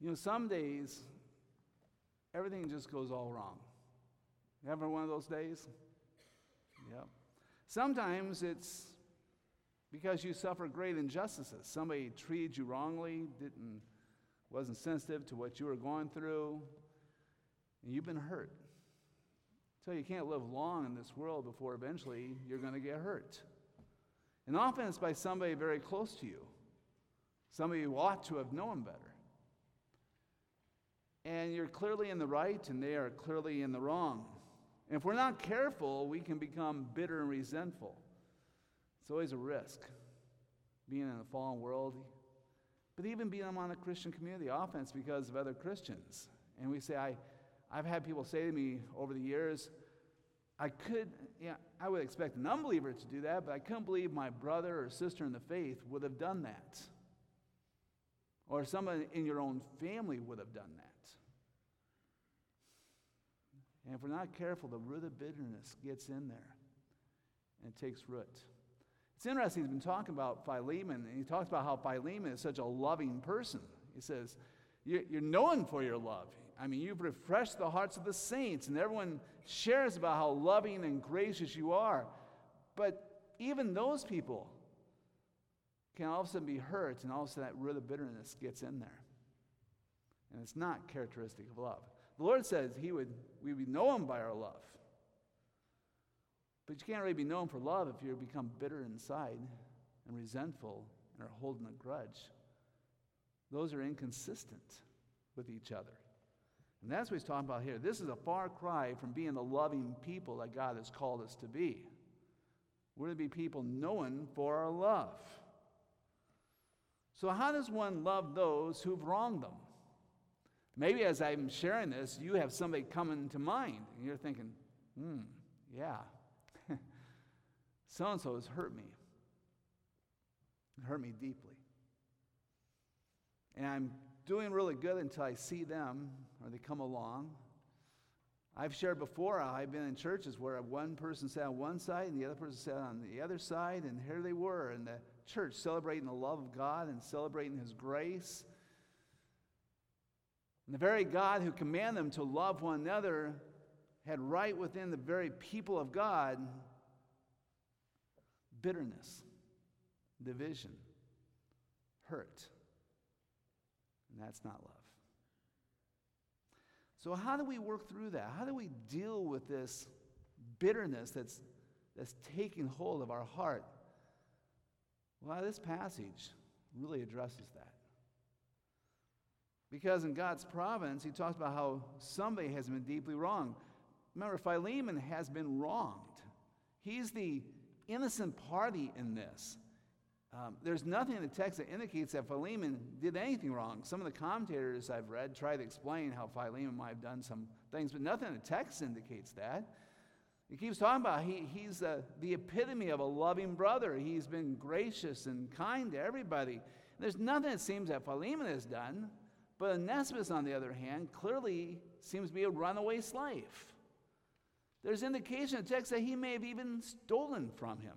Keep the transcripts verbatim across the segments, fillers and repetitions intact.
You know, some days, everything just goes all wrong. You ever one of those days? Yep. Sometimes it's because you suffer great injustices. Somebody treated you wrongly, didn't, wasn't sensitive to what you were going through, and you've been hurt. So you can't live long in this world before eventually you're going to get hurt. And often it's by somebody very close to you, somebody who ought to have known better. And you're clearly in the right, and they are clearly in the wrong. And if we're not careful, we can become bitter and resentful. It's always a risk, being in a fallen world. But even being among a Christian community, often it's because of other Christians. And we say, I, I've had people say to me over the years, I could, yeah, I would expect an unbeliever to do that, but I couldn't believe my brother or sister in the faith would have done that. Or someone in your own family would have done that. And if we're not careful, the root of bitterness gets in there, and it takes root. It's interesting, he's been talking about Philemon, and he talks about how Philemon is such a loving person. He says, you're, you're known for your love. I mean, you've refreshed the hearts of the saints, and everyone shares about how loving and gracious you are. But even those people can all of a sudden be hurt, and all of a sudden that root of bitterness gets in there. And it's not characteristic of love. The Lord says he would, we would know him by our love. But you can't really be known for love if you become bitter inside and resentful and are holding a grudge. Those are inconsistent with each other. And that's what he's talking about here. This is a far cry from being the loving people that God has called us to be. We're to be people known for our love. So how does one love those who've wronged them? Maybe as I'm sharing this, you have somebody coming to mind, and you're thinking, hmm, yeah, so-and-so has hurt me. It hurt me deeply. And I'm doing really good until I see them, or they come along. I've shared before, I've been in churches where one person sat on one side, and the other person sat on the other side, and here they were in the church celebrating the love of God and celebrating his grace. And the very God who commanded them to love one another had right within the very people of God bitterness, division, hurt. And that's not love. So how do we work through that? How do we deal with this bitterness that's, that's taking hold of our heart? Well, this passage really addresses that. Because in God's providence, he talks about how somebody has been deeply wronged. Remember, Philemon has been wronged. He's the innocent party in this. Um, there's nothing in the text that indicates that Philemon did anything wrong. Some of the commentators I've read try to explain how Philemon might have done some things, but nothing in the text indicates that. He keeps talking about he, he's uh, the epitome of a loving brother. He's been gracious and kind to everybody. There's nothing it seems that Philemon has done. But Onesimus, on the other hand, clearly seems to be a runaway slave. There's indication in the text that he may have even stolen from him.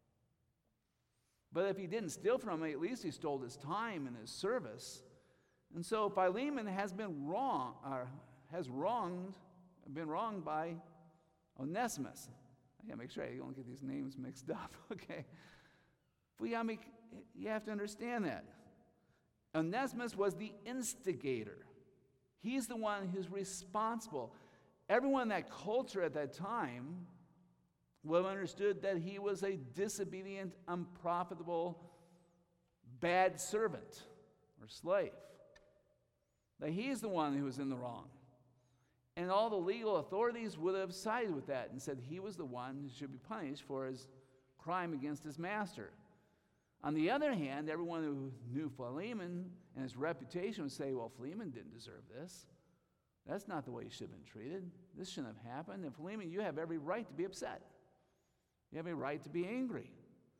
But if he didn't steal from him, at least he stole his time and his service. And so Philemon has been wrong, or has wronged, been wronged by Onesimus. I gotta make sure I don't get these names mixed up. Okay, but you, gotta make, you have to understand that. Onesimus was the instigator. He's the one who's responsible. Everyone in that culture at that time would have understood that he was a disobedient, unprofitable, bad servant or slave. That he's the one who was in the wrong. And all the legal authorities would have sided with that and said he was the one who should be punished for his crime against his master. On the other hand, everyone who knew Philemon and his reputation would say, well, Philemon didn't deserve this. That's not the way he should have been treated. This shouldn't have happened. And Philemon, you have every right to be upset. You have a right to be angry.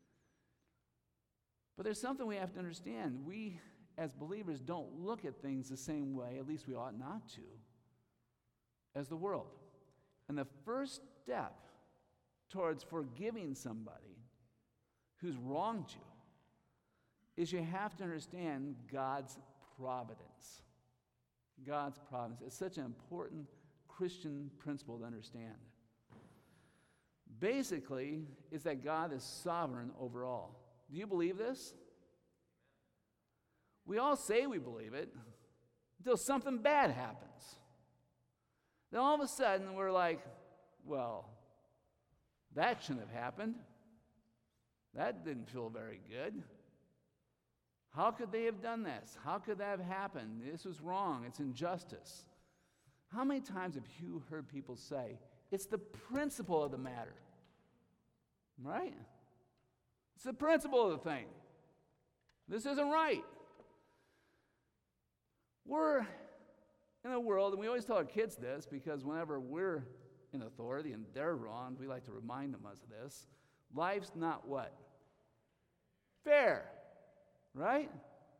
But there's something we have to understand. We, as believers, don't look at things the same way, at least we ought not to, as the world. And the first step towards forgiving somebody who's wronged you is you have to understand God's providence. God's providence. It's such an important Christian principle to understand. Basically, it's that God is sovereign over all. Do you believe this? We all say we believe it until something bad happens. Then all of a sudden we're like, well, that shouldn't have happened. That didn't feel very good. How could they have done this? How could that have happened? This was wrong. It's injustice. How many times have you heard people say, it's the principle of the matter? Right? It's the principle of the thing. This isn't right. We're in a world, and we always tell our kids this because whenever we're in authority and they're wrong, we like to remind them of this. Life's not what? Fair. Right?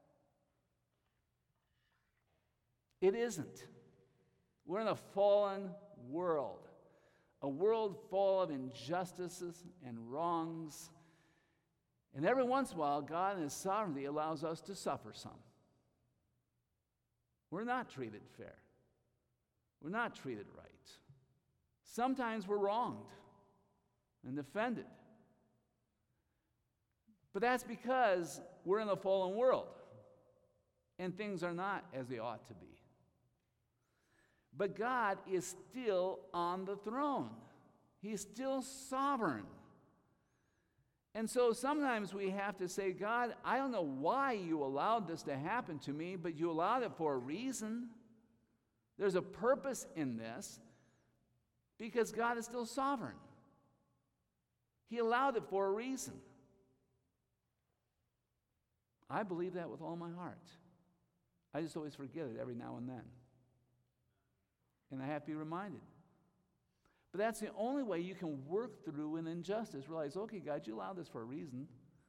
It isn't. We're in a fallen world. A world full of injustices and wrongs. And every once in a while, God in His sovereignty allows us to suffer some. We're not treated fair. We're not treated right. Sometimes we're wronged and offended. But that's because we're in a fallen world and things are not as they ought to be. But God is still on the throne. He's still sovereign. And so sometimes we have to say, God, I don't know why you allowed this to happen to me, but you allowed it for a reason. There's a purpose in this because God is still sovereign. He allowed it for a reason. I believe that with all my heart. I just always forget it every now and then. And I have to be reminded. But that's the only way you can work through an injustice. Realize, okay, God, you allowed this for a reason.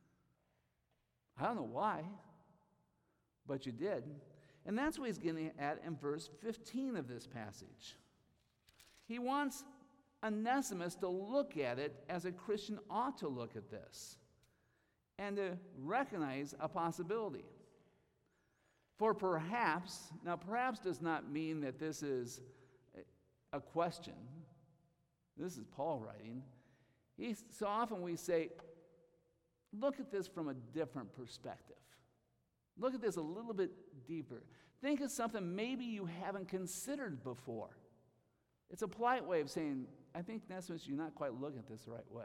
I don't know why, but you did. And that's what he's getting at in verse fifteen of this passage. He wants Onesimus to look at it as a Christian ought to look at this and to recognize a possibility. For perhaps, now perhaps does not mean that this is a question. This is Paul writing. He, so often we say, look at this from a different perspective. Look at this a little bit deeper. Think of something maybe you haven't considered before. It's a polite way of saying, I think, Onesimus, you're not quite looking at this the right way.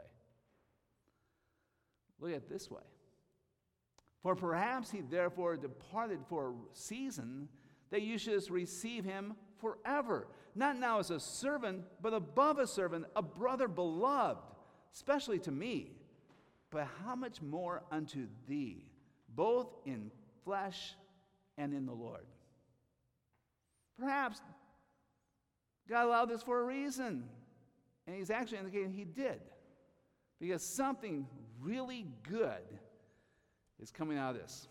Look at it this way. For perhaps he therefore departed for a season, that you should receive him forever, not now as a servant, but above a servant, a brother beloved, especially to me. But how much more unto thee, both in flesh and in the Lord? Perhaps God allowed this for a reason, and he's actually indicating he did, because something really good is coming out of this.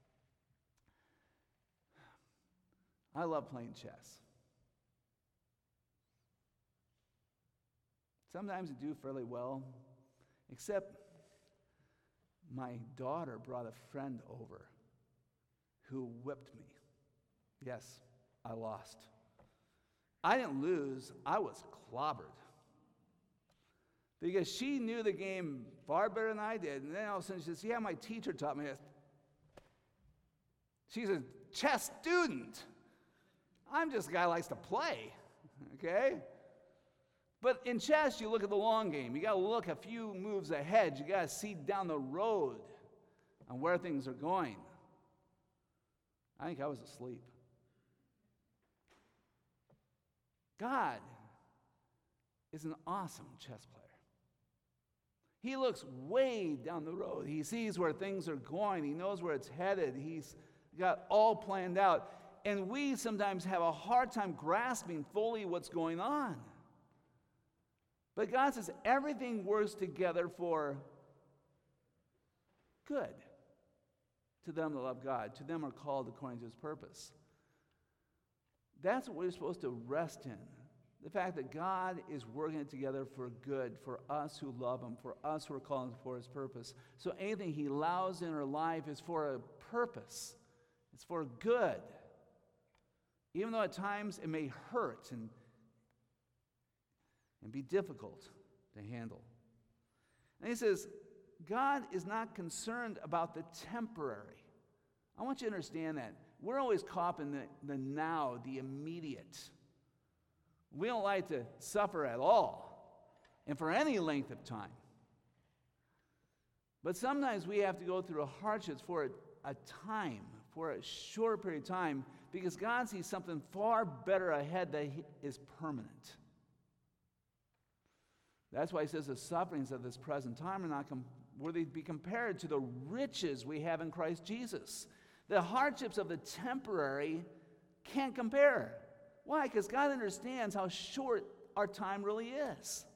I love playing chess. Sometimes I do fairly well, except my daughter brought a friend over who whipped me. Yes, I lost. I didn't lose, I was clobbered. Because she knew the game far better than I did. And then all of a sudden she says, yeah, my teacher taught me this. She's a chess student. I'm just a guy who likes to play, okay? But in chess, you look at the long game. You got to look a few moves ahead. You got to see down the road on where things are going. I think I was asleep. God is an awesome chess player. He looks way down the road. He sees where things are going. He knows where it's headed. He's got all planned out. And we sometimes have a hard time grasping fully what's going on. But God says everything works together for good to them that love God. To them are called according to his purpose. That's what we're supposed to rest in. The fact that God is working it together for good, for us who love him, for us who are called for his purpose. So anything he allows in our life is for a purpose. It's for good. even though at times it may hurt and, and be difficult to handle. And he says, God is not concerned about the temporary. I want you to understand that. We're always caught in the, the now, the immediate. We don't like to suffer at all, and for any length of time. But sometimes we have to go through hardships for a, a time, for a short period of time, because God sees something far better ahead that is permanent. That's why he says the sufferings of this present time are not com- worthy to be compared to the riches we have in Christ Jesus. The hardships of the temporary can't compare. Why? Because God understands how short our time really is.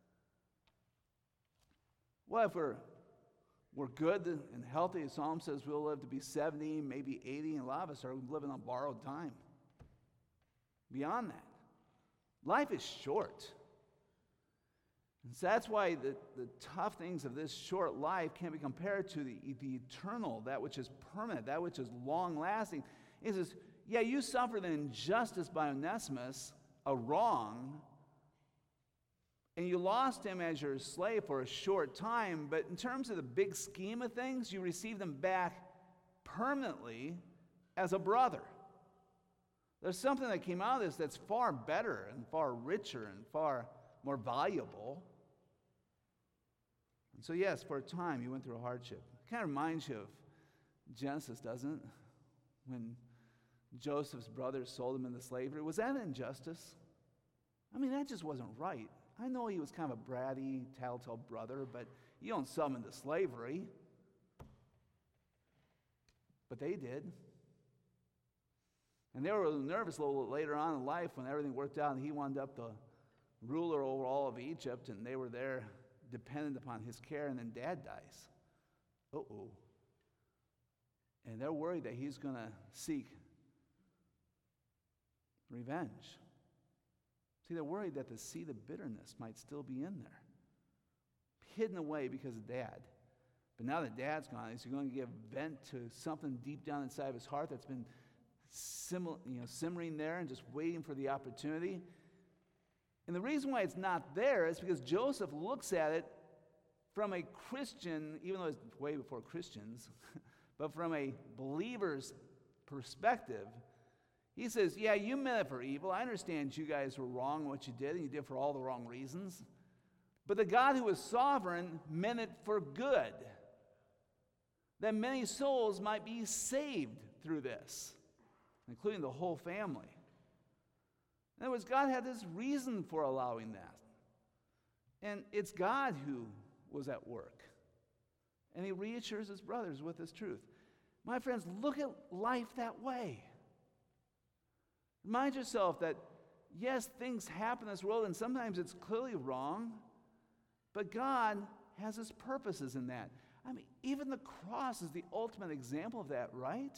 Well, if we're, we're good and healthy, the Psalm says we'll live to be seventy, maybe eighty, and a lot of us are living on borrowed time. Beyond that, life is short. And so that's why the, the tough things of this short life can't be compared to the, the eternal, that which is permanent, that which is long-lasting. He says, yeah, you suffered an injustice by Onesimus, a wrong, and you lost him as your slave for a short time, but in terms of the big scheme of things, you received him back permanently as a brother. There's something that came out of this that's far better and far richer and far more valuable. And so yes, for a time you went through a hardship. It kind of reminds you of Genesis, doesn't it? When Joseph's brothers sold him into slavery. Was that injustice? I mean, that just wasn't right. I know he was kind of a bratty, tattletale brother, but you don't sell him into slavery. But they did. And they were a little nervous a little later on in life when everything worked out and he wound up the ruler over all of Egypt, and they were there dependent upon his care, and then dad dies. Uh-oh. And they're worried that he's going to seek revenge. See, they're worried that the seed of bitterness might still be in there, hidden away because of dad. But now that dad's gone, is he going to give vent to something deep down inside of his heart that's been sim- you know, simmering there and just waiting for the opportunity? And the reason why it's not there is because Joseph looks at it from a Christian, even though it's way before Christians, but from a believer's perspective. He says, yeah, you meant it for evil. I understand you guys were wrong in what you did, and you did it for all the wrong reasons. But the God who is sovereign meant it for good, that many souls might be saved through this, including the whole family. In other words, God had this reason for allowing that. And it's God who was at work. And he reassures his brothers with this truth. My friends, look at life that way. Remind yourself that, yes, things happen in this world, and sometimes it's clearly wrong, but God has his purposes in that. I mean, even the cross is the ultimate example of that, right?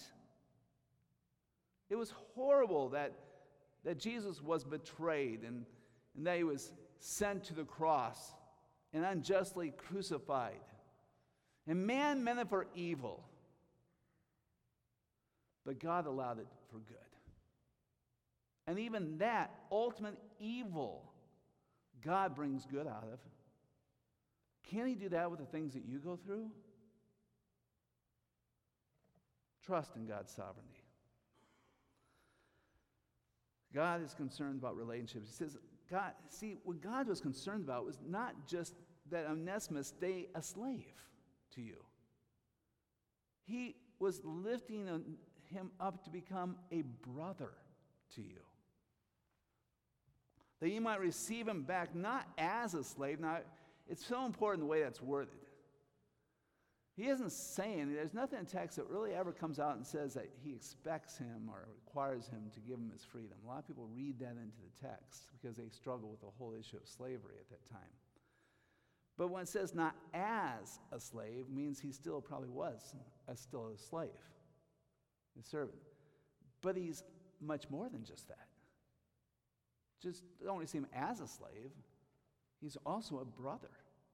It was horrible that that Jesus was betrayed and, and that he was sent to the cross and unjustly crucified. And man meant it for evil, but God allowed it for good. And even that ultimate evil, God brings good out of. Can he do that with the things that you go through? Trust in God's sovereignty. God is concerned about relationships. He says, God, see, what God was concerned about was not just that Onesimus stay a slave to you. He was lifting him up to become a brother to you. That you might receive him back not as a slave. Now, it's so important the way that's worded. He isn't saying, there's nothing in text that really ever comes out and says that he expects him or requires him to give him his freedom. A lot of people read that into the text because they struggle with the whole issue of slavery at that time. But when it says not as a slave, means he still probably was a, still a slave, a servant. But he's much more than just that. Just don't only see him as a slave, he's also a brother.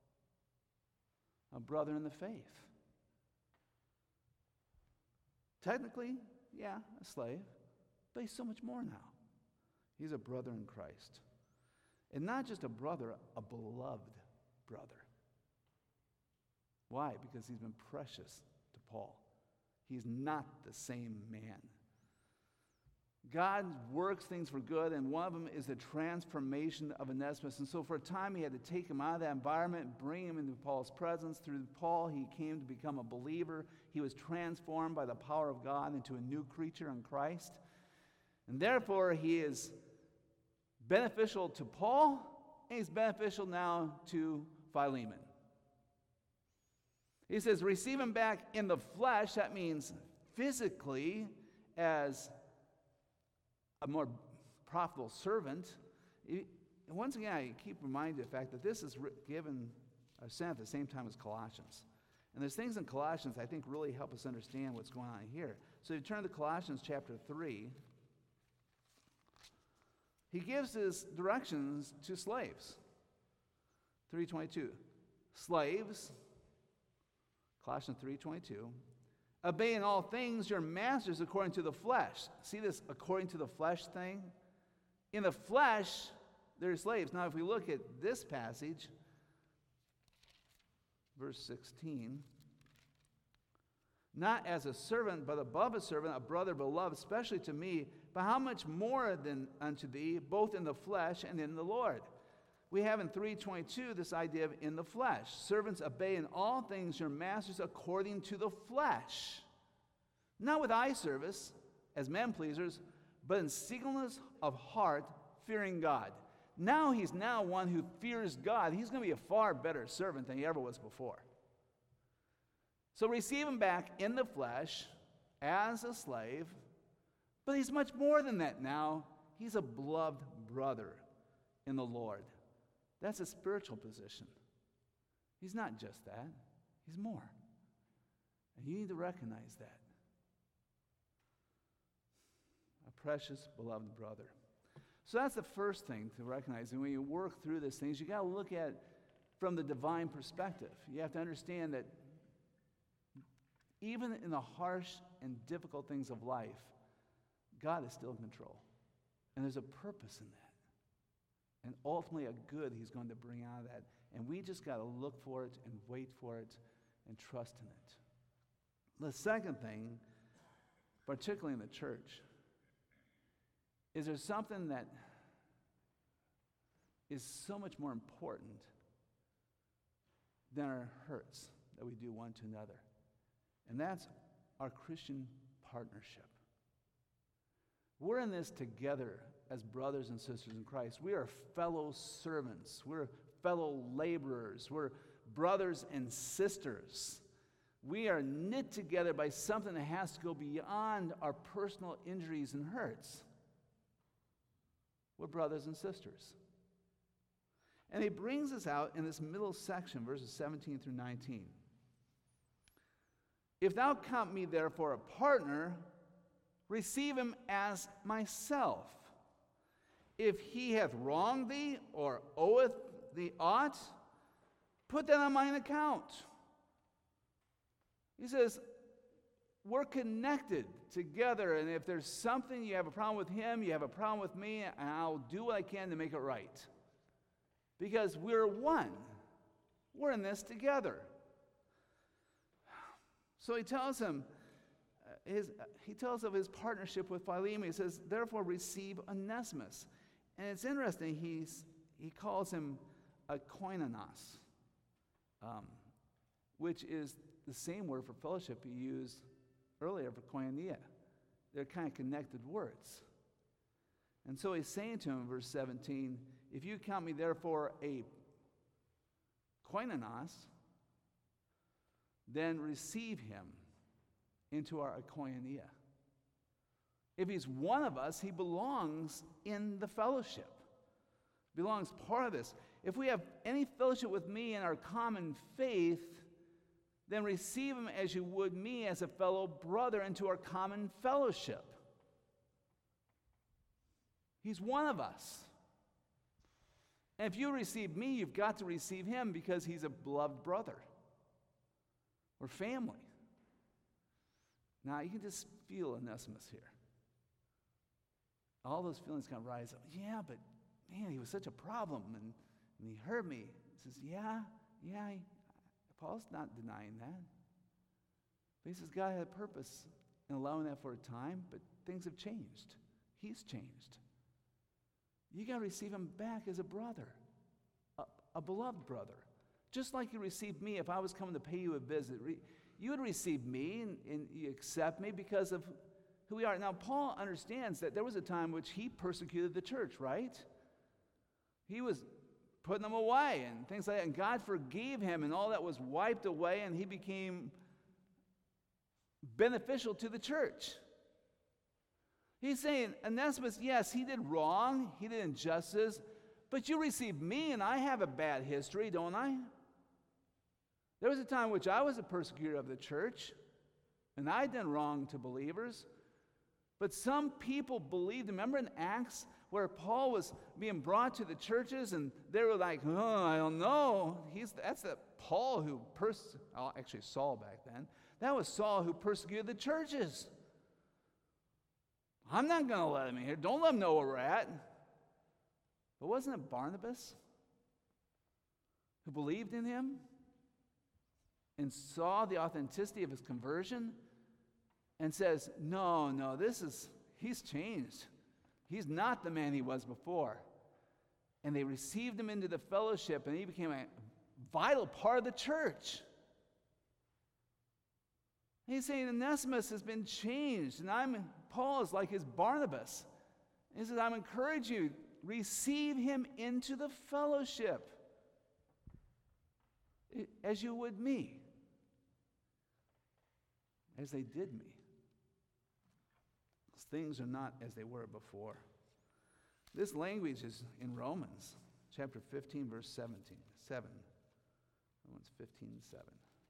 A brother in the faith. Technically, yeah, a slave. But he's so much more now. He's a brother in Christ. And not just a brother, a beloved brother. Why? Because he's been precious to Paul. He's not the same man. God works things for good, and one of them is the transformation of Onesimus. And so for a time, he had to take him out of that environment, bring him into Paul's presence. Through Paul, he came to become a believer. He was transformed by the power of God into a new creature in Christ. And therefore, he is beneficial to Paul, and he's beneficial now to Philemon. He says, receive him back in the flesh. That means physically as a more profitable servant. And once again, I keep reminding of the fact that this is given or sent at the same time as Colossians. And there's things in Colossians I think really help us understand what's going on here. So if you turn to Colossians chapter three, he gives his directions to slaves. three twenty-two. Slaves, Colossians three twenty-two, obey in all things your masters according to the flesh. See this according to the flesh thing? In the flesh, they're slaves. Now, if we look at this passage, verse sixteen, not as a servant, but above a servant, a brother beloved, especially to me, but how much more than unto thee, both in the flesh and in the Lord? We have in three twenty-two this idea of in the flesh. Servants, obey in all things your masters according to the flesh. Not with eye service, as men pleasers, but in singleness of heart, fearing God. Now he's now one who fears God. He's going to be a far better servant than he ever was before. So receive him back in the flesh as a slave, but he's much more than that now. He's a beloved brother in the Lord. That's a spiritual position. He's not just that. He's more. And you need to recognize that. A precious, beloved brother. So that's the first thing to recognize. And when you work through these things, you got to look at it from the divine perspective. You have to understand that even in the harsh and difficult things of life, God is still in control. And there's a purpose in that. And ultimately a good he's going to bring out of that. And we just got to look for it and wait for it and trust in it. The second thing, particularly in the church, is there something that is so much more important than our hurts that we do one to another. And that's our Christian partnership. We're in this together as brothers and sisters in Christ. We are fellow servants. We're fellow laborers. We're brothers and sisters. We are knit together by something that has to go beyond our personal injuries and hurts. We're brothers and sisters. And he brings us out in this middle section, verses seventeen through nineteen. If thou count me therefore a partner, receive him as myself. If he hath wronged thee, or oweth thee aught, put that on mine account. He says, we're connected together, and if there's something, you have a problem with him, you have a problem with me, and I'll do what I can to make it right. Because we're one. We're in this together. So he tells him, uh, his, uh, he tells of his partnership with Philemon. He says, therefore receive Onesimus. And it's interesting, he's, he calls him a koinonos, um, which is the same word for fellowship he used earlier for koinonia. They're kind of connected words. And so he's saying to him in verse seventeen, if you count me therefore a koinonos, then receive him into our koinonia. If he's one of us, he belongs in the fellowship. Belongs part of this. If we have any fellowship with me in our common faith, then receive him as you would me as a fellow brother into our common fellowship. He's one of us. And if you receive me, you've got to receive him because he's a beloved brother. We're family. Now, you can just feel Onesimus here. all those feelings kind of rise up. Yeah, but man, he was such a problem, and, and he hurt me. He says, yeah, yeah, he, Paul's not denying that. But he says God had a purpose in allowing that for a time, but things have changed. He's changed. You got to receive him back as a brother, a, a beloved brother. Just like you received me if I was coming to pay you a visit. Re, you would receive me and, and you accept me because of who we are. Now, Paul understands that there was a time in which he persecuted the church, right? He was putting them away and things like that, and God forgave him, and all that was wiped away, and he became beneficial to the church. He's saying, Onesimus, yes, he did wrong, he did injustice, but you received me, and I have a bad history, don't I? There was a time in which I was a persecutor of the church, and I done wrong to believers, but some people believed. Remember in Acts where Paul was being brought to the churches, and they were like, oh, I don't know. He's, that's the Paul who, pers- oh, actually Saul back then, that was Saul who persecuted the churches. I'm not going to let him in here. Don't let him know where we're at. But wasn't it Barnabas who believed in him and saw the authenticity of his conversion and says, no, no, this is, he's changed. He's not the man he was before. And they received him into the fellowship, and he became a vital part of the church. He's saying Onesimus has been changed, and I'm Paul is like his Barnabas. He says, I'm encouraging you, receive him into the fellowship as you would me, as they did me. Things are not as they were before. This language is in Romans chapter fifteen, verse seventeen, seven. Romans fifteen, seven.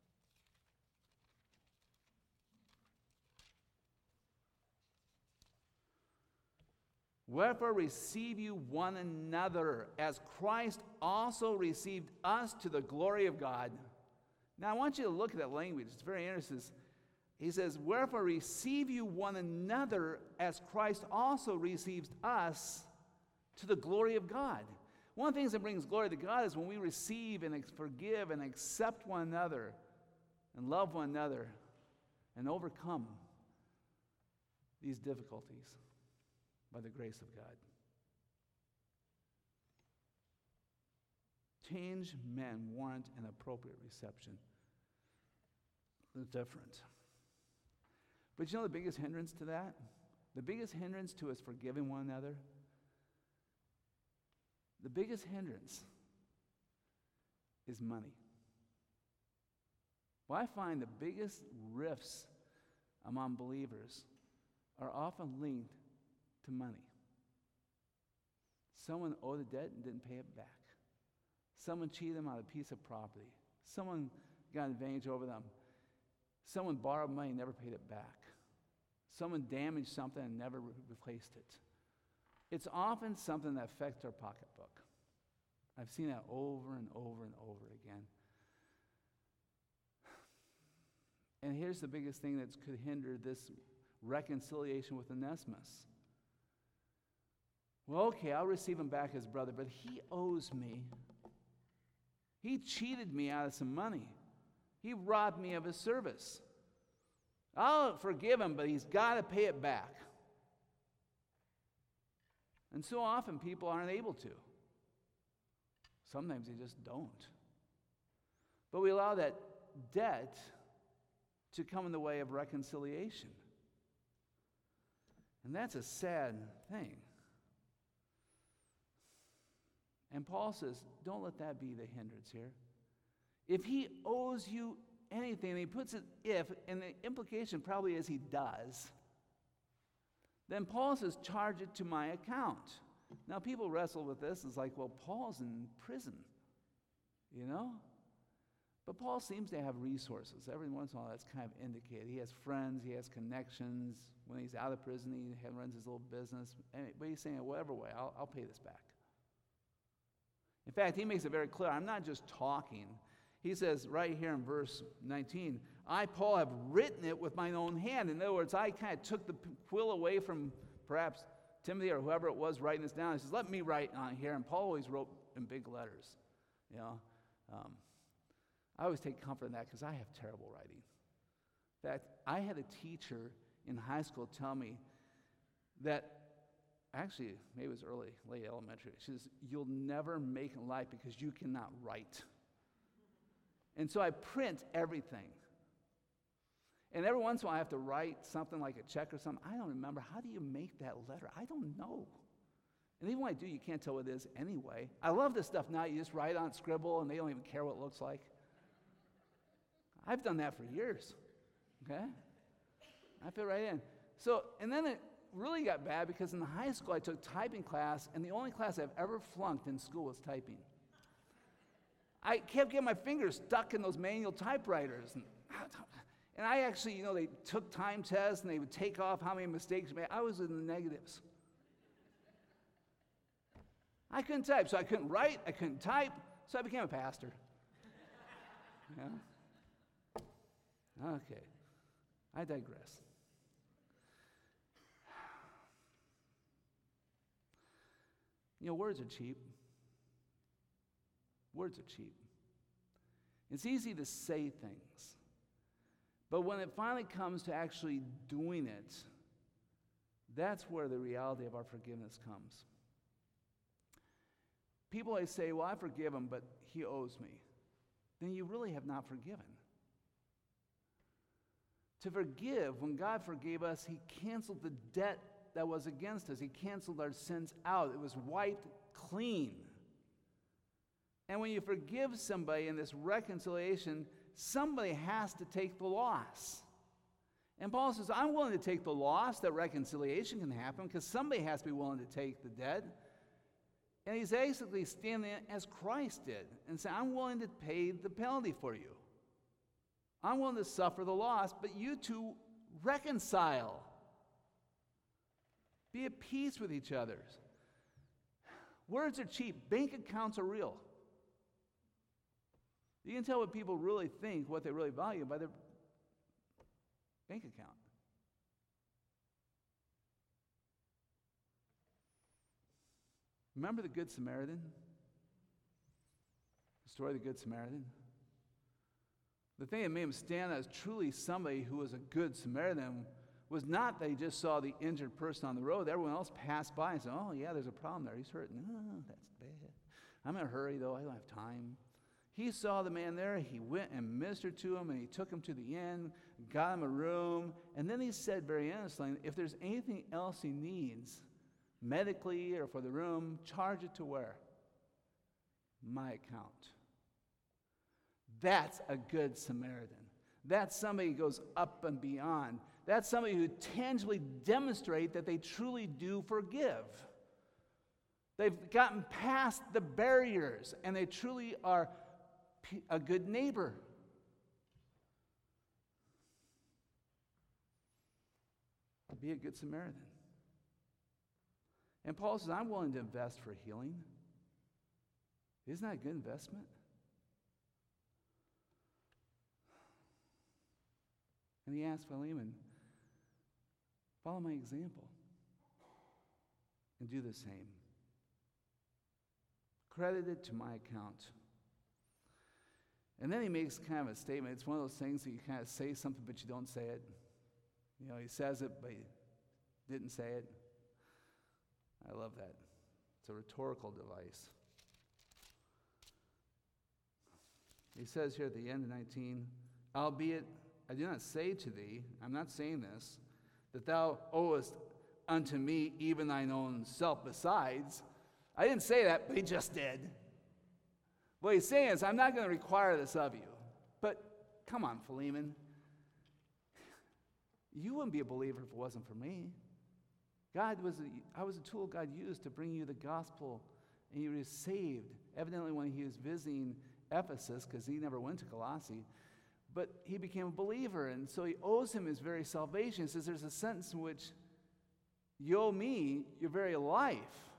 Wherefore receive you one another, as Christ also received us to the glory of God. Now I want you to look at that language. It's very interesting. He says, wherefore receive you one another, as Christ also receives us to the glory of God. One of the things that brings glory to God is when we receive and forgive and accept one another and love one another and overcome these difficulties by the grace of God. Changed men warrant an appropriate reception. They're different. But you know the biggest hindrance to that? The biggest hindrance to us forgiving one another? The biggest hindrance is money. Well, I find the biggest rifts among believers are often linked to money. Someone owed a debt and didn't pay it back. Someone cheated them out of a piece of property. Someone got an advantage over them. Someone borrowed money and never paid it back. Someone damaged something and never re- replaced it. It's often something that affects our pocketbook. I've seen that over and over and over again. And here's the biggest thing that could hinder this reconciliation with Onesimus. Well, okay, I'll receive him back as brother, but he owes me. He cheated me out of some money. He robbed me of his service. I'll forgive him, but he's got to pay it back. And so often people aren't able to. Sometimes they just don't. But we allow that debt to come in the way of reconciliation. And that's a sad thing. And Paul says, don't let that be the hindrance here. If he owes you anything, and he puts it if, and the implication probably is he does, then Paul says, charge it to my account. Now people wrestle with this. It's like, well, Paul's in prison, you know? But Paul seems to have resources. Every once in a while that's kind of indicated. He has friends, he has connections. When he's out of prison, he runs his little business. But he's saying, whatever way, I'll, I'll pay this back. In fact, he makes it very clear, I'm not just talking. He says right here in verse nineteen, I, Paul, have written it with mine own hand. In other words, I kind of took the quill away from perhaps Timothy or whoever it was writing this down. He says, let me write on here. And Paul always wrote in big letters. You know, um, I always take comfort in that because I have terrible writing. In fact, I had a teacher in high school tell me that, actually, maybe it was early, late elementary. She says, you'll never make in life because you cannot write. And so I print everything. And every once in a while I have to write something like a check or something. I don't remember. How do you make that letter? I don't know. And even when I do, you can't tell what it is anyway. I love this stuff now. You just write on Scribble, and they don't even care what it looks like. I've done that for years. Okay? I fit right in. So, and then it really got bad because in the high school I took typing class, and the only class I've ever flunked in school was typing. I kept getting my fingers stuck in those manual typewriters. And, and I actually, you know, they took time tests, and they would take off how many mistakes you made. I was in the negatives. I couldn't type, so I couldn't write, I couldn't type, so I became a pastor. Yeah? Okay, I digress. You know, words are cheap. Words are cheap. It's easy to say things, but when it finally comes to actually doing it, that's where the reality of our forgiveness comes. People always say, well, I forgive him, but he owes me. Then you really have not forgiven. To forgive, when God forgave us, he canceled the debt that was against us. He canceled our sins out. It was wiped clean. And when you forgive somebody in this reconciliation, somebody has to take the loss. And Paul says, I'm willing to take the loss that reconciliation can happen because somebody has to be willing to take the debt. And he's basically standing as Christ did and saying, I'm willing to pay the penalty for you. I'm willing to suffer the loss, but you two reconcile. Be at peace with each other. Words are cheap. Bank accounts are real. You can tell what people really think, what they really value by their bank account. Remember the Good Samaritan? The story of the Good Samaritan? The thing that made him stand out as truly somebody who was a good Samaritan was not that he just saw the injured person on the road. Everyone else passed by and said, oh, yeah, there's a problem there. He's hurting. No, that's bad. I'm in a hurry, though. I don't have time. He saw the man there. He went and ministered to him, and he took him to the inn, got him a room, and then he said very honestly, if there's anything else he needs, medically or for the room, charge it to where? My account. That's a good Samaritan. That's somebody who goes up and beyond. That's somebody who tangibly demonstrates that they truly do forgive. They've gotten past the barriers, and they truly are a good neighbor. Be a good Samaritan. And Paul says, I'm willing to invest for healing. Isn't that a good investment? And he asked Philemon, follow my example and do the same. Credit it to my account. And then he makes kind of a statement. It's one of those things that you kind of say something, but you don't say it. You know, he says it, but he didn't say it. I love that. It's a rhetorical device. He says here at the end of nineteen, albeit I do not say to thee, I'm not saying this, that thou owest unto me even thine own self besides. I didn't say that, but he just did. What he's saying is, I'm not going to require this of you. But come on, Philemon. You wouldn't be a believer if it wasn't for me. God was a, I was a tool God used to bring you the gospel, and you were saved. Evidently, when he was visiting Ephesus, because he never went to Colossae, but he became a believer, and so he owes him his very salvation. He says there's a sentence in which you owe me your very life.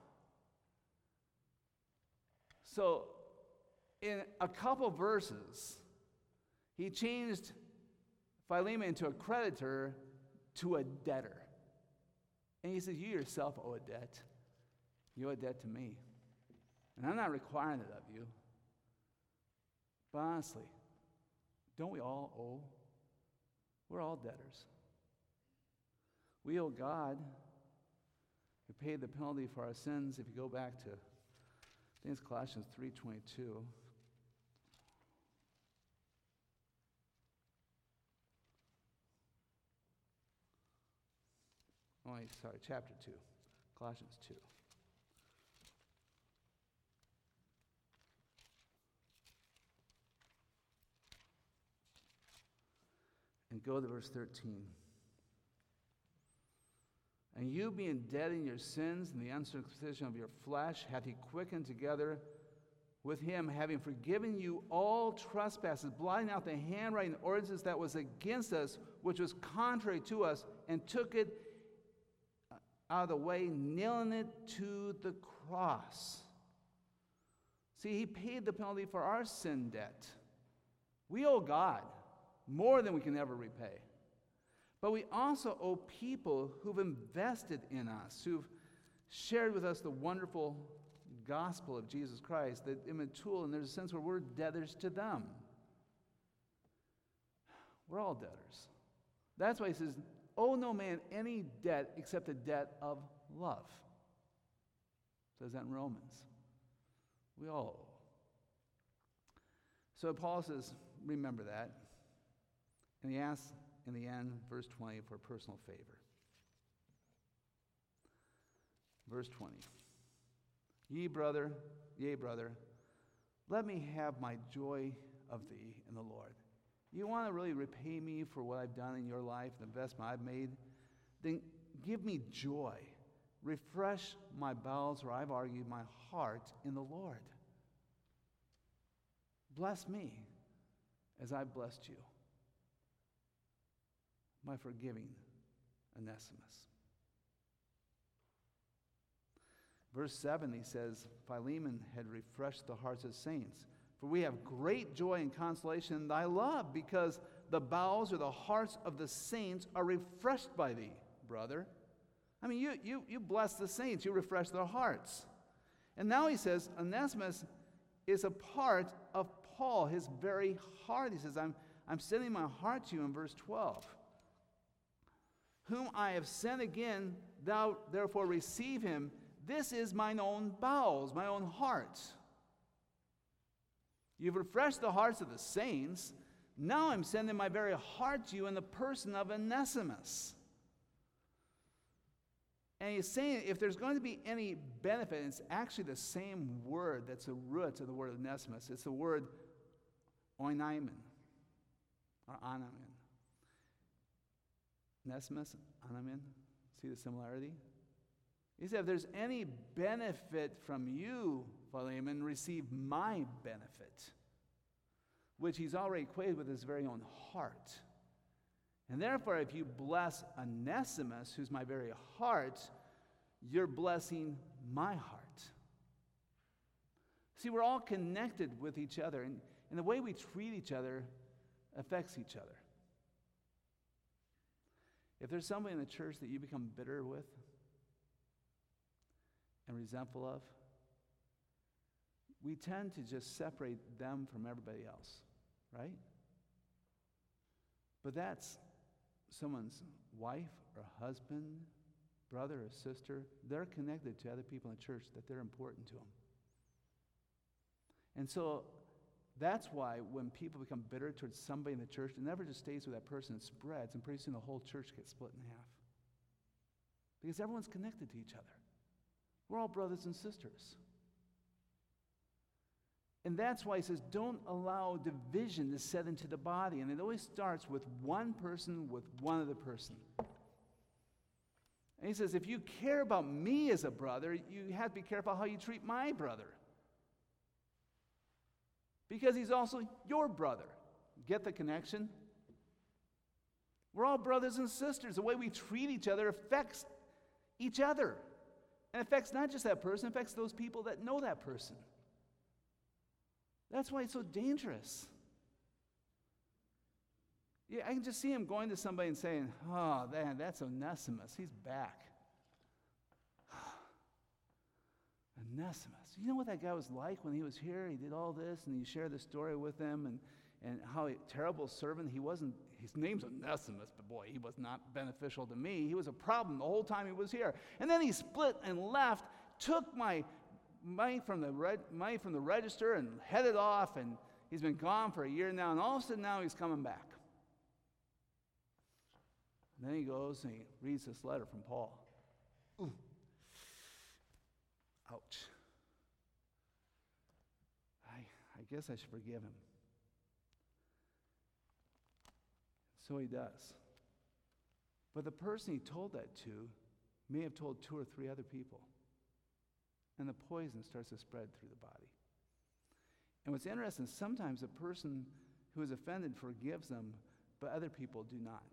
So in a couple verses, he changed Philemon into a creditor to a debtor. And he says, you yourself owe a debt. You owe a debt to me. And I'm not requiring it of you. But honestly, don't we all owe? We're all debtors. We owe God, who paid the penalty for our sins. If you go back to, I think it's Colossians three twenty-two. Oh, sorry, chapter two, Colossians two. And go to verse thirteen. And you being dead in your sins and the uncircumcision of your flesh, hath he quickened together with him, having forgiven you all trespasses, blotting out the handwriting ordinances that was against us, which was contrary to us, and took it out of the way, nailing it to the cross. See, he paid the penalty for our sin debt. We owe God more than we can ever repay. But we also owe people who've invested in us, who've shared with us the wonderful gospel of Jesus Christ, that in a tool, and there's a sense where we're debtors to them. We're all debtors. That's why he says, owe no man any debt except the debt of love. It says that in Romans. We all owe. So Paul says, remember that. And he asks, in the end, verse twenty, for personal favor. Verse twenty. Ye brother, yea brother, let me have my joy of thee in the Lord. You want to really repay me for what I've done in your life, the investment I've made? Then give me joy. Refresh my bowels, or I've argued my heart in the Lord. Bless me as I've blessed you by forgiving Onesimus. Verse seven, he says, Philemon had refreshed the hearts of saints. For we have great joy and consolation in thy love, because the bowels or the hearts of the saints are refreshed by thee, brother. I mean, you, you, you bless the saints, you refresh their hearts. And now he says, Onesimus is a part of Paul, his very heart. He says, I'm, I'm sending my heart to you in verse twelve. Whom I have sent again, thou therefore receive him. This is mine own bowels, my own heart. You've refreshed the hearts of the saints. Now I'm sending my very heart to you in the person of Onesimus. And he's saying if there's going to be any benefit, it's actually the same word that's the root of the word Onesimus. It's the word oinaimen, or anamen. Onesimus, anamen. See the similarity? He said, if there's any benefit from you, Philemon, receive my benefit, which he's already equated with his very own heart. And therefore, if you bless Onesimus, who's my very heart, you're blessing my heart. See, we're all connected with each other, and, and the way we treat each other affects each other. If there's somebody in the church that you become bitter with and resentful of, we tend to just separate them from everybody else, right? But that's someone's wife or husband, brother or sister. They're connected to other people in the church that they're important to them. And so that's why when people become bitter towards somebody in the church, it never just stays with that person, it spreads, and pretty soon the whole church gets split in half. Because everyone's connected to each other. We're all brothers and sisters. And that's why he says, don't allow division to set into the body. And it always starts with one person with one other person. And he says, if you care about me as a brother, you have to be careful how you treat my brother. Because he's also your brother. Get the connection? We're all brothers and sisters. The way we treat each other affects each other. And affects not just that person, it affects those people that know that person. That's why it's so dangerous. Yeah, I can just see him going to somebody and saying, oh, man, that's Onesimus. He's back. Onesimus. You know what that guy was like when he was here? He did all this, and you share the story with him, and, and how a terrible servant he wasn't. His name's Onesimus, but boy, he was not beneficial to me. He was a problem the whole time he was here. And then he split and left, took my money from the reg, money from the register and headed off, and he's been gone for a year now, and all of a sudden now he's coming back. And then he goes and he reads this letter from Paul. Ooh. Ouch. I, I guess I should forgive him. So he does. But the person he told that to may have told two or three other people. And the poison starts to spread through the body. And what's interesting, sometimes the person who is offended forgives them, but other people do not.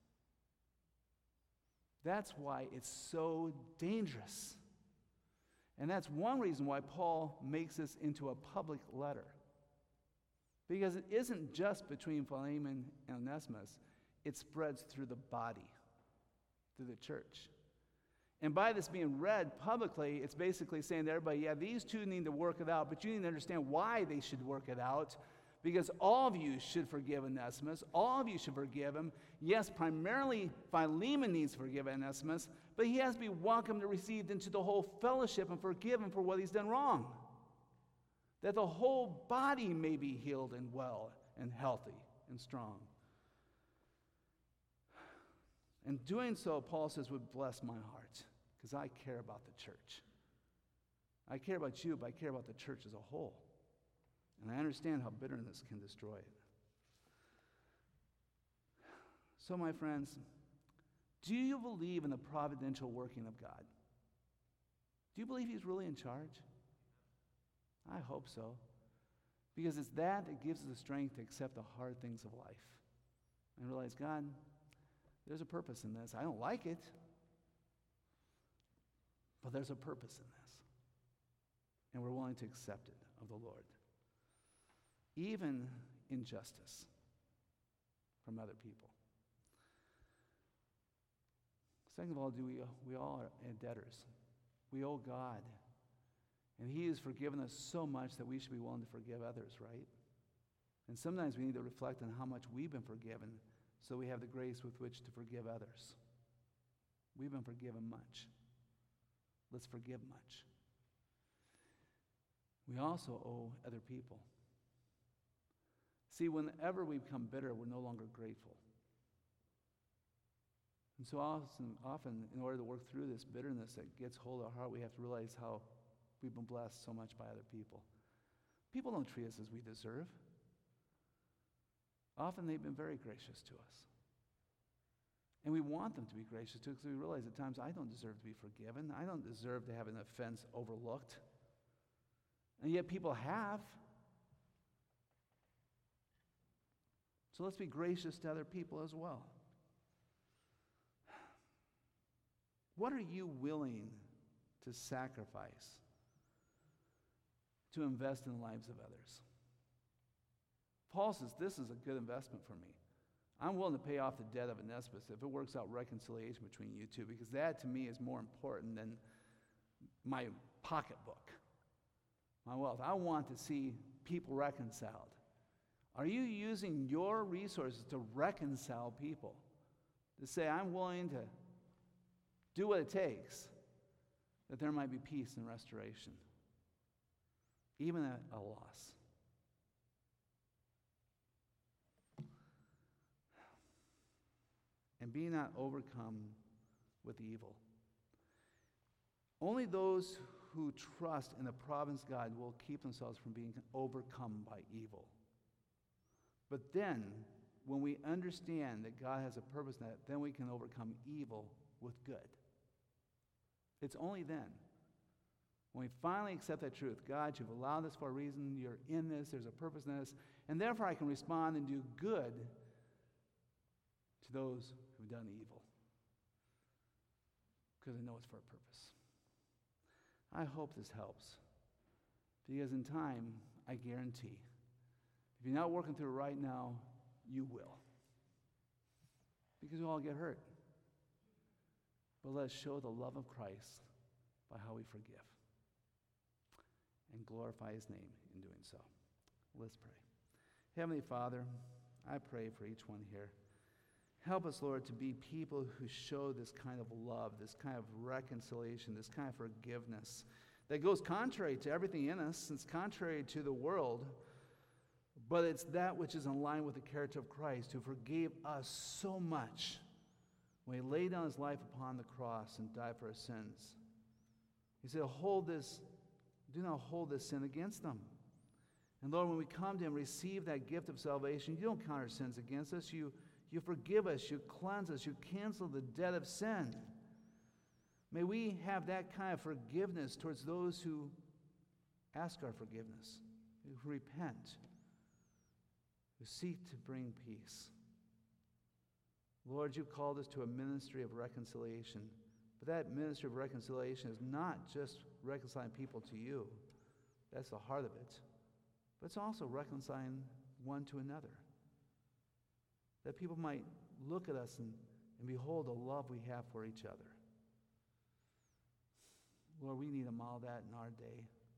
That's why it's so dangerous. And that's one reason why Paul makes this into a public letter. Because it isn't just between Philemon and Onesimus, it spreads through the body, through the church. And by this being read publicly, it's basically saying to everybody, yeah, these two need to work it out, but you need to understand why they should work it out. Because all of you should forgive Onesimus. All of you should forgive him. Yes, primarily Philemon needs to forgive Onesimus, but he has to be welcomed and received into the whole fellowship and forgive him for what he's done wrong. That the whole body may be healed and well and healthy and strong. And doing so, Paul says, would bless my heart, because I care about the church. I care about you, but I care about the church as a whole. And I understand how bitterness can destroy it. So, my friends, do you believe in the providential working of God? Do you believe he's really in charge? I hope so. Because it's that that gives us the strength to accept the hard things of life. And realize, God, there's a purpose in this. I don't like it, but there's a purpose in this. And we're willing to accept it of the Lord. Even injustice from other people. Second of all, do we, we all are debtors. We owe God. And he has forgiven us so much that we should be willing to forgive others, right? And sometimes we need to reflect on how much we've been forgiven so we have the grace with which to forgive others. We've been forgiven much. Let's forgive much. We also owe other people. See, whenever we become bitter, we're no longer grateful. And so often, often, in order to work through this bitterness that gets hold of our heart, we have to realize how we've been blessed so much by other people. People don't treat us as we deserve. Often they've been very gracious to us. And we want them to be gracious to us because we realize at times I don't deserve to be forgiven. I don't deserve to have an offense overlooked. And yet people have. So let's be gracious to other people as well. What are you willing to sacrifice to invest in the lives of others? Paul says, this is a good investment for me. I'm willing to pay off the debt of Onesimus if it works out reconciliation between you two, because that to me is more important than my pocketbook, my wealth. I want to see people reconciled. Are you using your resources to reconcile people? To say, I'm willing to do what it takes that there might be peace and restoration, even at a loss. And be not overcome with evil. Only those who trust in the providence of God will keep themselves from being overcome by evil. But then, when we understand that God has a purpose in that, then we can overcome evil with good. It's only then, when we finally accept that truth, God, you've allowed this for a reason, you're in this, there's a purpose in this, and therefore I can respond and do good to those who've done evil. Because I know it's for a purpose. I hope this helps. Because in time, I guarantee, if you're not working through it right now, you will. Because we all get hurt. But let's show the love of Christ by how we forgive. and glorify his name in doing so. Let's pray. Heavenly Father, I pray for each one here. Help us, Lord, to be people who show this kind of love, this kind of reconciliation, this kind of forgiveness that goes contrary to everything in us. It's contrary to the world, but it's that which is in line with the character of Christ, who forgave us so much when he laid down his life upon the cross and died for our sins. He said, hold this, do not hold this sin against them. And Lord, when we come to him, receive that gift of salvation, you don't count our sins against us. You, you forgive us, you cleanse us, you cancel the debt of sin. May we have that kind of forgiveness towards those who ask our forgiveness, who repent, who seek to bring peace. Lord, you've called us to a ministry of reconciliation, but that ministry of reconciliation is not just reconciling people to you. That's the heart of it. But it's also reconciling one to another. That people might look at us and, and behold the love we have for each other. Lord, we need to model that in our day.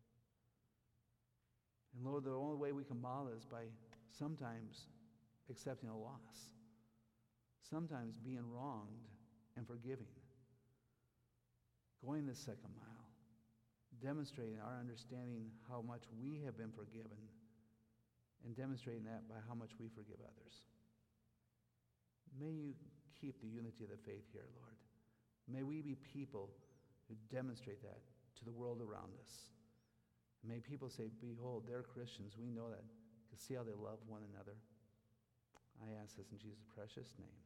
And Lord, the only way we can model it is by sometimes accepting a loss. Sometimes being wronged and forgiving. Going the second mile. Demonstrating our understanding how much we have been forgiven, and demonstrating that by how much we forgive others. May you keep the unity of the faith here, Lord. May we be people who demonstrate that to the world around us. May people say, behold, they're Christians. We know that. Because see how they love one another. I ask this in Jesus' precious name.